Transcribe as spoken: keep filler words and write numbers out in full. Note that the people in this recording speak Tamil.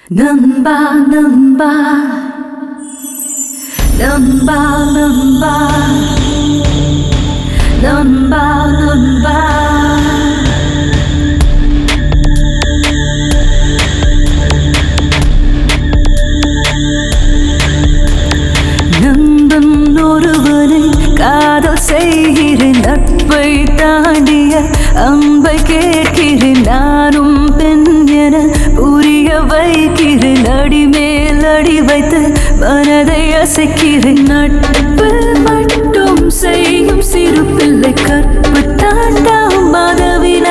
நம்பா நம்பா நம்பா நம்பா நம்பா நம்பா நம்பன் ஒருவனை காதல் செய்கிறேன், நட்பை தாண்டிய அன்பை கேட்கிறேன். நானும் பெண் என புரிய வைக்கிறேன், அடி மேல் அடி வைத்து மனதை அசைக்கிறேன். நட்பு மட்டும் செய்யும் சிறு பிள்ளை கற்பு தாண்டாம் மாதவின்